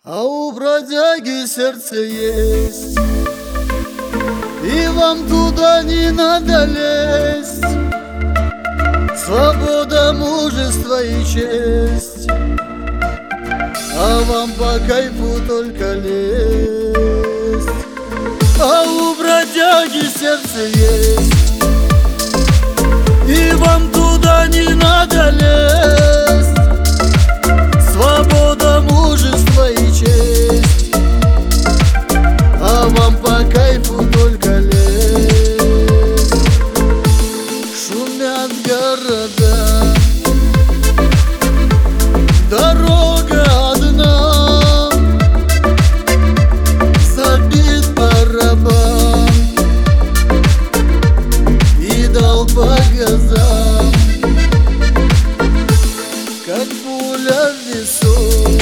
А у бродяги сердце есть, и вам туда не надо лезть. Свобода, мужество и честь, а вам по кайфу только лезть. А у бродяги сердце есть, и вам туда не надо лезть. Свобода, мужество и честь, а вам по кайфу только лезть. Шумят города, дорога одна, забит барабан и дал по газам, как пуля в висок.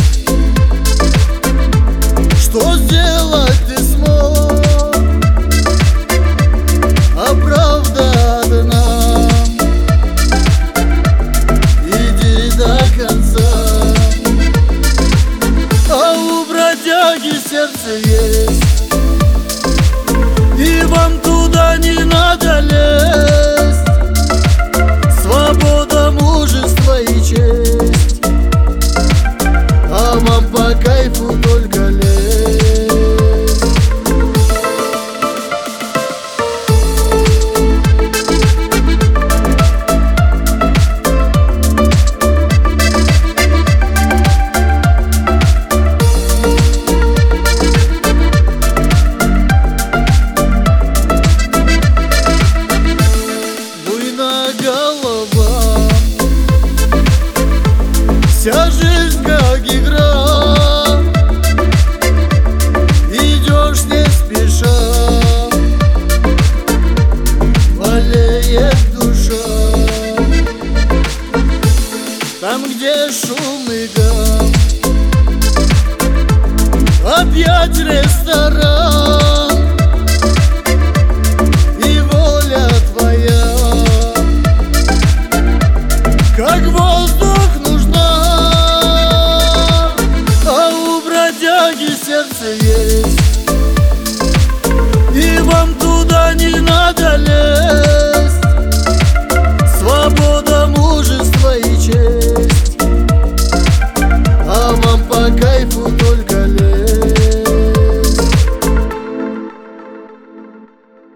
Что сделать ты смог? А правда одна, иди до конца. А у бродяги сердце есть, и вам туда не надо лезть. Свобода, мужество и честь, а вам по кайфу только лезть. Буйная голова, вся жизнь как игра, идешь не спеша, болеет душа. Там, где шум и гам, опять ресторан, и воля твоя как воздух нужна. А у бродяги сердце есть, и вам туда не надо